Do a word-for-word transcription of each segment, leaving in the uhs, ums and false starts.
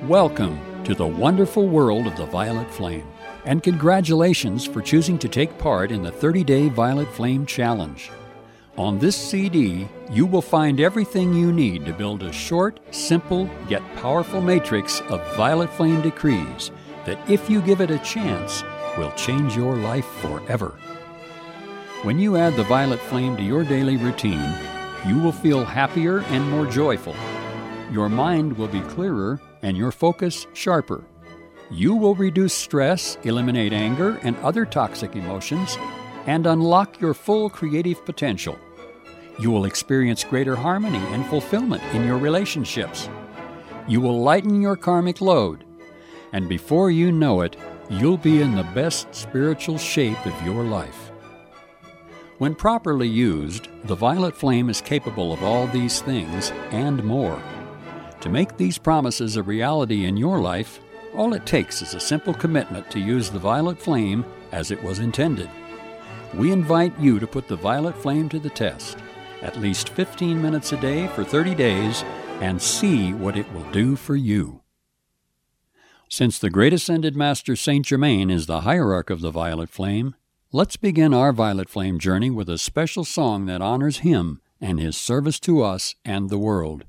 Welcome to the wonderful world of the Violet Flame, and congratulations for choosing to take part in the thirty-day Violet Flame Challenge. On this C D, you will find everything you need to build a short, simple, yet powerful matrix of Violet Flame decrees that, if you give it a chance, will change your life forever. When you add the Violet Flame to your daily routine, you will feel happier and more joyful. Your mind will be clearer and your focus sharper. You will reduce stress, eliminate anger and other toxic emotions, and unlock your full creative potential. You will experience greater harmony and fulfillment in your relationships. You will lighten your karmic load, and before you know it, you'll be in the best spiritual shape of your life. When properly used, the Violet Flame is capable of all these things and more. To make these promises a reality in your life, all it takes is a simple commitment to use the Violet Flame as it was intended. We invite you to put the Violet Flame to the test, at least fifteen minutes a day for thirty days, and see what it will do for you. Since the Great Ascended Master Saint Germain is the hierarch of the Violet Flame, let's begin our Violet Flame journey with a special song that honors him and his service to us and the world.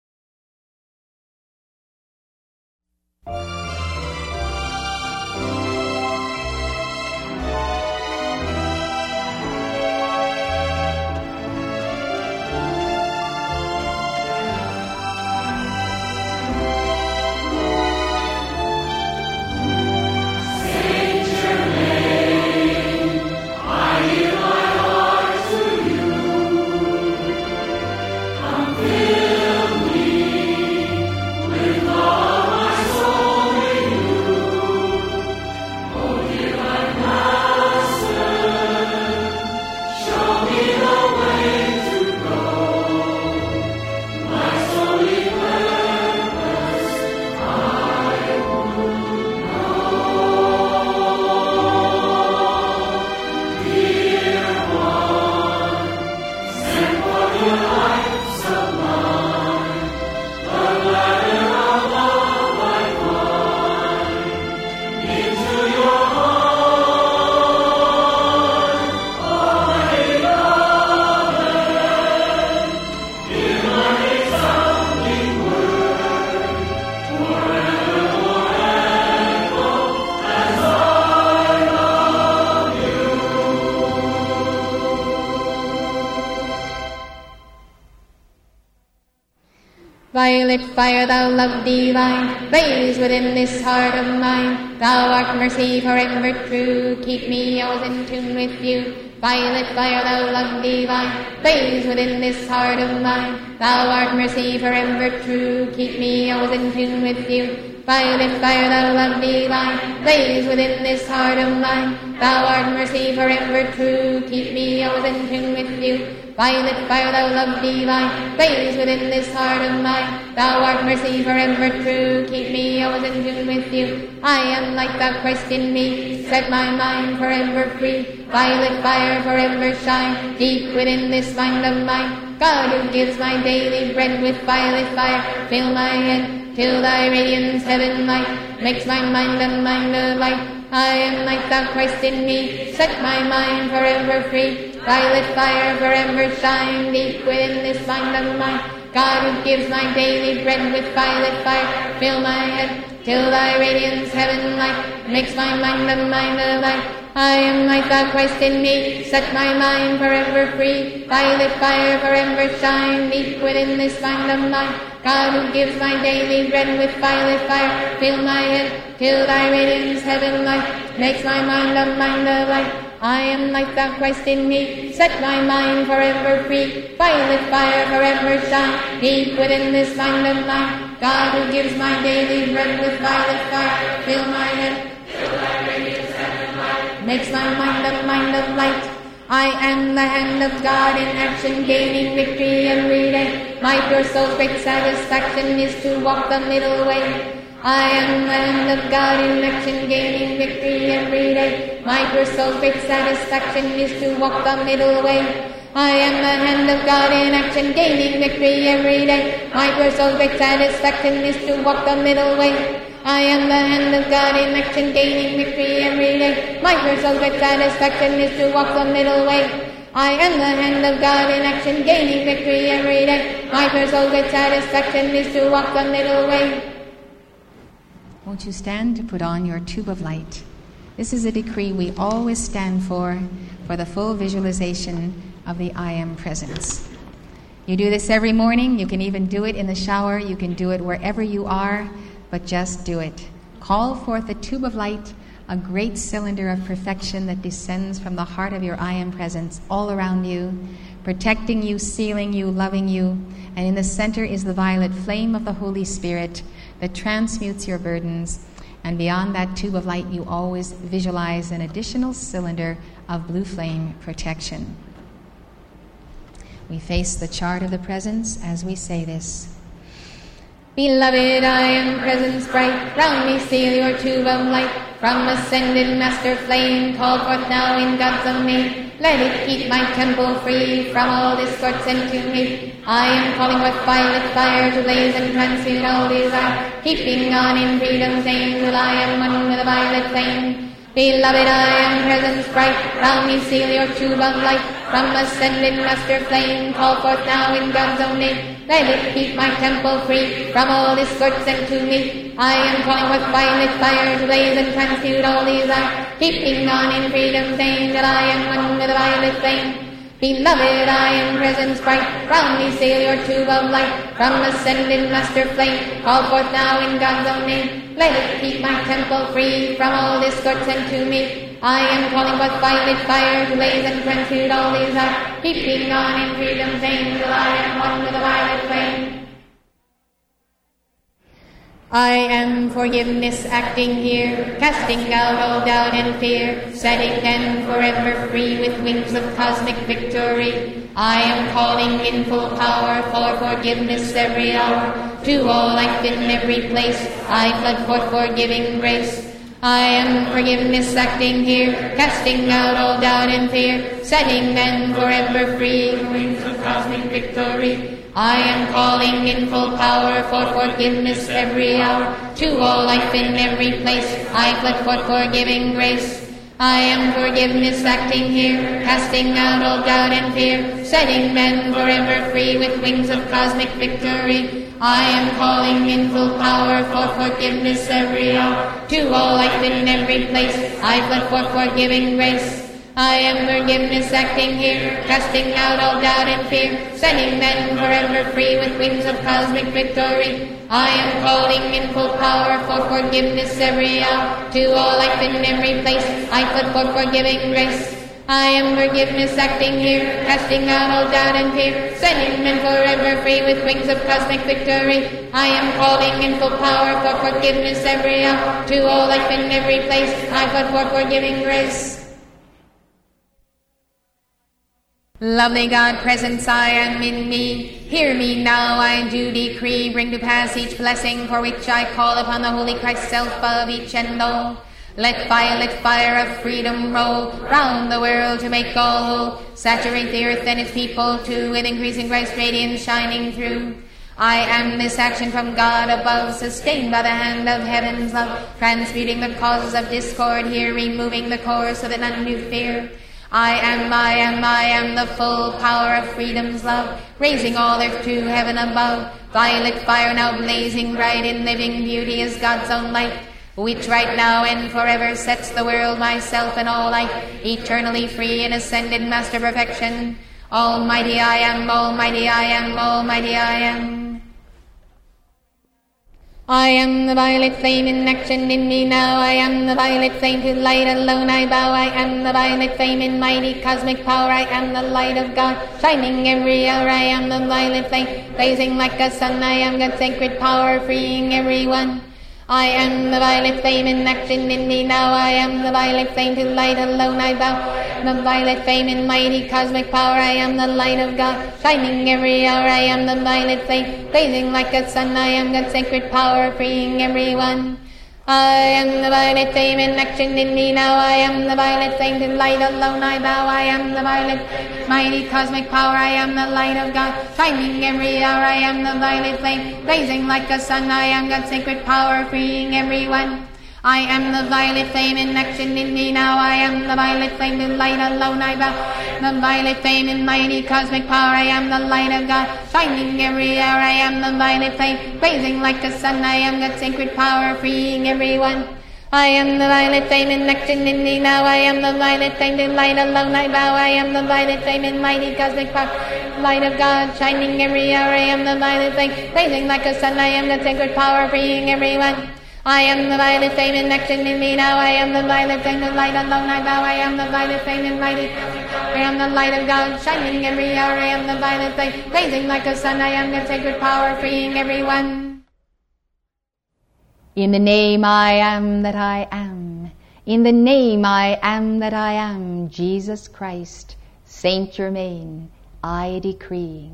Violet fire, thou love divine, blaze within this heart of mine. Thou art mercy forever true, keep me always in tune with you. Violet fire, thou love divine, blaze within this heart of mine. Thou art mercy forever true, keep me always in tune with you. Violet fire, thou love divine, blaze within this heart of mine. Thou art mercy forever true, keep me always in tune with you. Violet fire, thou love divine, blaze within this heart of mine. Thou art mercy forever true, keep me always in tune with you. I am like thou Christ in me, set my mind forever free. Violet fire forever shine, deep within this mind of mine. God who gives my daily bread with violet fire, fill my head till thy radiance heaven light, makes my mind a mind of light. I am like thou Christ in me, set my mind forever free. Violet fire forever shine, deep within this mind of mine. God who gives my daily bread with violet fire, fill my head till thy radiance heaven light, makes my mind a mind of light. I am like thou Christ in me, set my mind forever free. Violet fire forever shine, deep within this mind of mine. God who gives my daily bread with violet fire, fill my head till thy radiance heaven light, makes my mind a mind of light. I am like thou Christ in me, set my mind forever free. Violet fire forever shine, deep within this mind of mine. God who gives my daily bread with violet fire, fill my head till thy radiance heaven light, makes my mind a mind of light. I am the hand of God in action, gaining victory every day. My pure soul's great satisfaction is to walk the middle way. I am the hand of God in action, gaining victory every day. My pure soul's great satisfaction is to walk the middle way. I am the hand of God in action, gaining victory every day. My personal great satisfaction is to walk the middle way. I am the hand of God in action, gaining victory every day. My personal great satisfaction is to walk the middle way. I am the hand of God in action, gaining victory every day. My personal great satisfaction is to walk the middle way. Won't you stand to put on your tube of light? This is a decree we always stand for, for the full visualization of the I Am Presence. You do this every morning. You can even do it in the shower. You can do it wherever you are, but just do it. Call forth a tube of light, a great cylinder of perfection that descends from the heart of your I Am Presence all around you, protecting you, sealing you, loving you. And in the center is the violet flame of the Holy Spirit that transmutes your burdens. And beyond that tube of light, you always visualize an additional cylinder of blue flame protection. We face the chart of the presence as we say this. Beloved, I am presence bright. Round me seal your tube of light. From ascended master flame, called forth now in God's own name. Let it keep my temple free from all discord sent to me. I am calling with violet fire to blaze and transmute all desire. Keeping on in freedom's name till I am one with the violet flame. Beloved, I am presence bright. Round me seal your tube of light. From ascended master flame, called forth now in God's own name. Let it keep my temple free from all discord sent to me. I am calling with violet fire to blaze and transmute all desire. Keeping on in freedom's name till I am one with the violet flame. Beloved, I am presence bright. Round me sail your tube of light. From ascended master flame, called forth now in God's own name. Let it keep my temple free from all discord sent to me. I am calling with violet fire to blaze and transmute all desire. Keeping on in freedom's name till I am one with the violet flame. I am forgiveness acting here, casting out all doubt and fear, setting them forever free with wings of cosmic victory. I am calling in full power for forgiveness every hour. To all life in every place, I flood forth forgiving grace. I am forgiveness acting here, casting out all doubt and fear, setting men forever free with wings of cosmic victory. I am calling in full power for forgiveness every hour. To all life in every place, I flood forth forgiving grace. I am forgiveness acting here, casting out all doubt and fear, setting men forever free with wings of cosmic victory. I am calling in full power for forgiveness every hour. To all life in every place, I flood forth forgiving grace. I am forgiveness acting here, casting out all doubt and fear, setting men forever free with wings of cosmic victory. I am calling in full power for forgiveness every hour. To all life in every place, I flood forth forgiving grace. I am forgiveness acting here, casting out all doubt and fear, setting men forever free with wings of cosmic victory. I am calling in full power for forgiveness every hour. To all life in every place, I flood forth forgiving grace. Lovely God, presence I am in me. Hear me now, I do decree. Bring to pass each blessing for which I call upon the Holy Christ self of each and all. Let violet fire of freedom roll round the world to make all whole. Saturate the earth and its people too with increasing Christ radiance shining through. I am this action from God above, sustained by the hand of heaven's love, transmuting the causes of discord here, removing the cause so that none do fear. I am, I am, I am the full power of freedom's love, raising all earth to heaven above. Violet fire now blazing bright in living beauty is God's own light, which right now and forever sets the world, myself and all life, eternally free in ascended master perfection. Almighty I am, almighty I am, almighty I am. I am the violet flame in action in me now. I am the violet flame to light alone I bow. I am the violet flame in mighty cosmic power. I am the light of God shining every hour. I am the violet flame blazing like a sun. I am God's sacred power freeing everyone. I am the violet flame in action in me now. I am the violet flame to light alone I bow. The violet flame in mighty cosmic power. I am the light of God shining every hour. I am the violet flame blazing like a sun. I am God's sacred power freeing everyone. I am the violet flame in action in me now. I am the violet flame in light alone I bow. I am the violet mighty cosmic power. I am the light of God, shining every hour. I am the violet flame, blazing like a sun. I am God's sacred power, freeing everyone. I am the violet flame in action in me now. I am the violet flame in light alone I bow. The violet flame in mighty cosmic power. I am the light of God, shining every hour. I am the violet flame, blazing like a sun. I am God's sacred power, freeing everyone. I am the violet flame in action in me now. I am the violet flame in light alone I bow. I am the violet flame in mighty cosmic power, light of God, shining every hour. I am the violet flame, blazing like a sun. I am God's sacred power, freeing everyone. I am the violet flame in action in me now. I am the violet flame in light alone I bow. I am the violet flame in mighty. I am the light of God, shining every hour. I am the violet flame, blazing like a sun. I am the sacred power, freeing everyone. In the name I am that I am, in the name I am that I am, Jesus Christ, Saint Germain, I decree.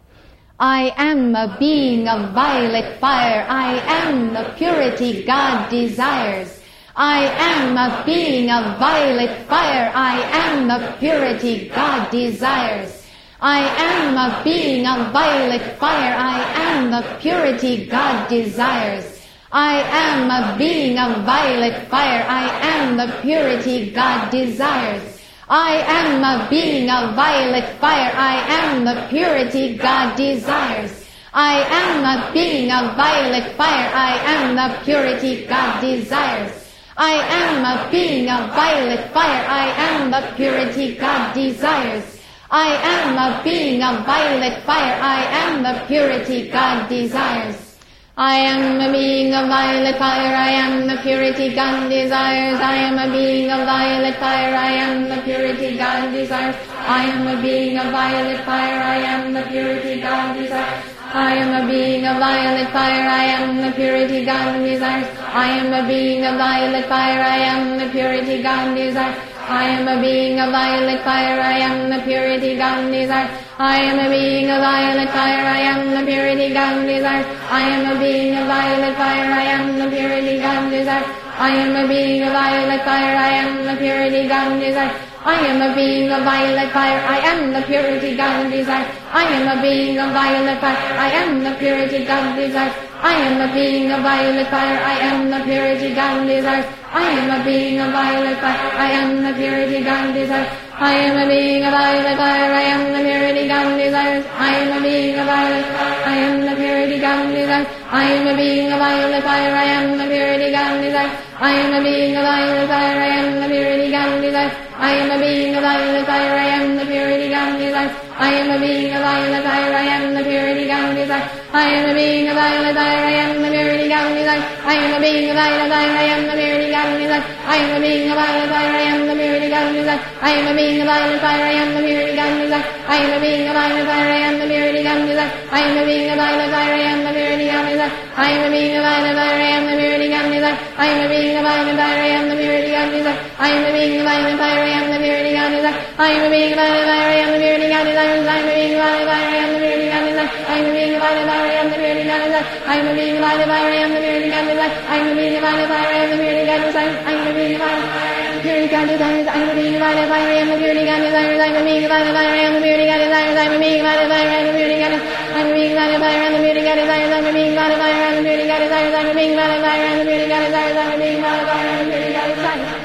I am a being of violet fire. I am the purity God desires. I am a being of violet fire. I am the purity God desires. I am a being of violet fire. I am the purity God desires. I am a being of violet fire. I am the purity God desires. I am a being of violet fire. I am the purity God desires. I am a being of violet fire. I am the purity God desires. I am a being of violet fire. I am the purity God desires. I am a being of violet fire. I am the purity God desires. I am a being of violet fire. I am the purity God desires. I am a being of violet fire. I am the purity God desires. I am a being of violet fire. I am the purity God desires. I am a being of violet fire. I am the purity God desires. I am a being of violet fire. I am the purity God desires. I am a being of violet fire. I am the purity God desires. I am a being of violet fire. I am the purity God desires. I am a being of violet fire. I am the purity God desires. I am a being of violet fire. I am the purity God desires. I am a being of violet fire. I am the purity God desires. I am a being of violet fire. I am the purity God desires. I am a being of violet fire. I am the purity God desires. I am a being of violet fire. I am the purity God desires. I am a being of violet fire. I am the purity God desires. I am a being of violet fire. I am the purity God desires. I am a being of violet fire. I am the purity God desires. I am a being of violet fire. I am the purity God desires. I am a being of violet fire. I am the purity God desires. I am a being of violet fire. I am the purity God desires. I am a being of violet fire. I am the purity God desires. I am a being of violet fire. I am the purity God desires. I am a being of violet fire. I am the purity God desires. I am a being of violet fire. I am the purity God desires. I am a being of violet fire. I am the purity God desires. I am a being of violet fire. I am the purity God desires. I am a being of violet fire. I am the purity God desires. I am a being of violet fire. I am the purity God desires. I am a being of violet fire. I am the purity God desires. I am a being of violet fire. I am the purity God desires. I am a being of violet fire. I am the purity God desires. I am a being of violet fire. I am the purity God desires. I am a being of violet fire. I am the purity God desires. I am a being of violet fire. I am the purity God desires. I am a being of violet fire. I am the purity God desires. I am a being of violet fire. I am the purity God desires. I am a being of violet fire. I am the purity God desires. I am a being of violet fire. I am the purity God desires. I am a being of violet fire. I am the purity God desires. I am a being of violet fire. I am the purity God desires. I am a being of violet fire. I am the purity God desires. I am a being of violet fire. I am the purity God desires.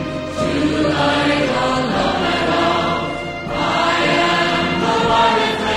I am the violet flame.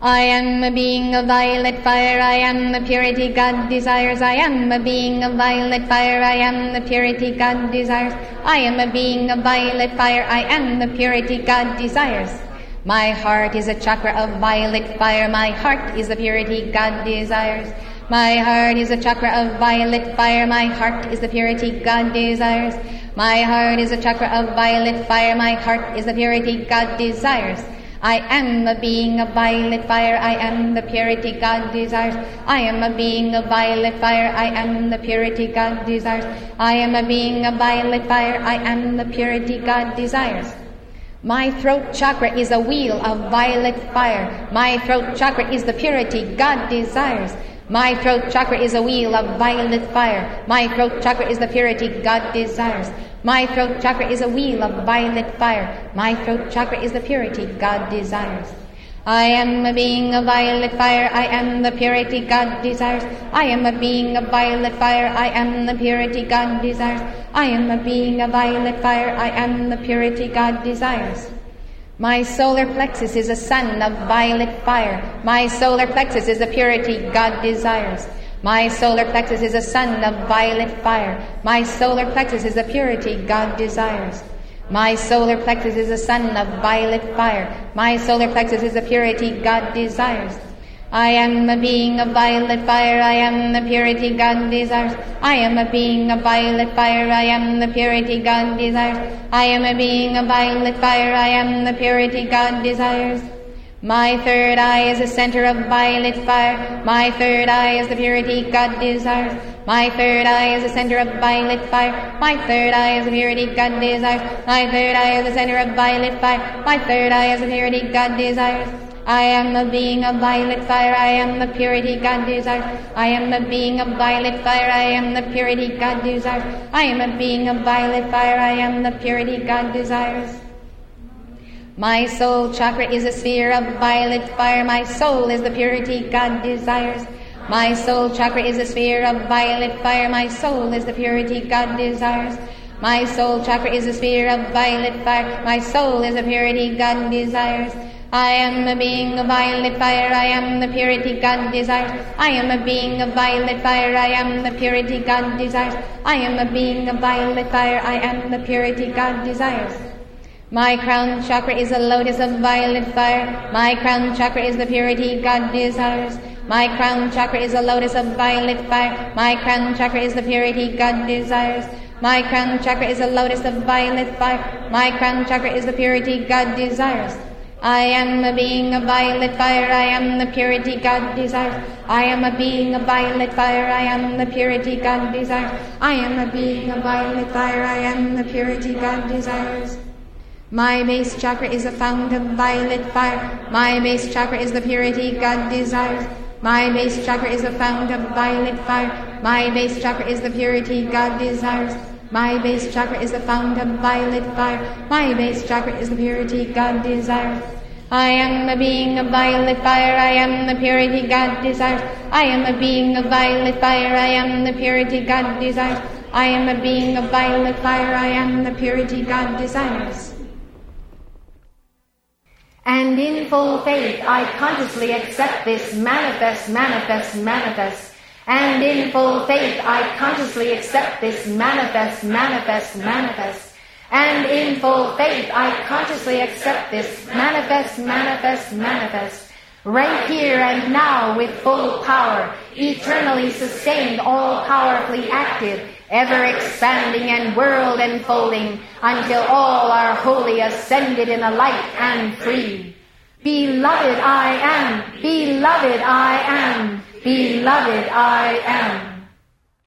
I am a being of violet fire, I am the purity God desires. I am a being of violet fire, I am the purity God desires. I am a being of violet fire, I am the purity God desires. My heart is a chakra of violet fire, my heart is the purity God desires. My heart is a chakra of violet fire, my heart is the purity God desires. My heart is a chakra of violet fire, my heart is the purity God desires. I am a being of violet fire, I am the purity God desires. I am a being of violet fire, I am the purity God desires. I am a being of violet fire, I am the purity God desires. My throat chakra is a wheel of violet fire. My throat chakra is the purity God desires. My throat chakra is a wheel of violet fire. My throat chakra is the purity God desires. My throat chakra is a wheel of violet fire. My throat chakra is the purity God desires. I am a being of violet fire, I am the purity God desires. I am a being of violet fire, I am the purity God desires. I am a being of violet fire, I am the purity God desires. My solar plexus is a sun of violet fire. My solar plexus is the purity God desires. My solar plexus is a sun of violet fire. My solar plexus is the purity God desires. My solar plexus is a sun of violet fire. My solar plexus is the purity God desires. I am a being of violet fire, I am the purity God desires. I am a being of violet fire, I am the purity God desires. I am a being of violet fire, I am the purity God desires. My third eye is a center of violet fire. My third eye is the purity God desires. My third eye is the center of violet fire. My third eye is the purity God desires. My third eye is the center of violet fire. My third eye is the purity God desires. I am a being of violet fire, I am the purity God desires. I am a being of violet fire, I am the purity God desires. I am a being of violet fire, I am the purity God desires. My soul chakra is a sphere of violet fire. My soul is the purity God desires. My soul chakra is a sphere of violet fire. My soul is the purity God desires. My soul chakra is a sphere of violet fire. My soul is the purity God desires. I am a being of violet fire. I am the purity God desires. I am a being of violet fire. I am the purity God desires. I am a being of violet fire. I am the purity God desires. My crown chakra is a lotus of violet fire. My crown chakra is the purity God desires. My crown chakra is a lotus of violet fire. My crown chakra is the purity God desires. My crown chakra is a lotus of violet fire. My crown chakra is the purity God desires. I am a being of violet fire. I am the purity God desires. I am a being of violet fire. I am the purity God desires. I am a being of violet fire. I am the purity God desires. My base chakra is a fount of violet fire. My base chakra is the purity God desires. My base chakra is a fount of violet fire. My base chakra is the purity God desires. My base chakra is the fount of violet fire. My base chakra is the purity God desires. I am a being of violet fire. I am the purity God desires. I am a being of violet fire. I am the purity God desires. I am a being of violet fire. I am the purity God desires. And in full faith, I consciously accept this manifest, manifest, manifest. And in full faith, I consciously accept this manifest, manifest, manifest. And in full faith, I consciously accept this manifest, manifest, manifest. Right here and now with full power, eternally sustained, all-powerfully active, ever-expanding and world-enfolding, until all are wholly ascended in the light and free. Beloved I am, beloved I am, beloved I am.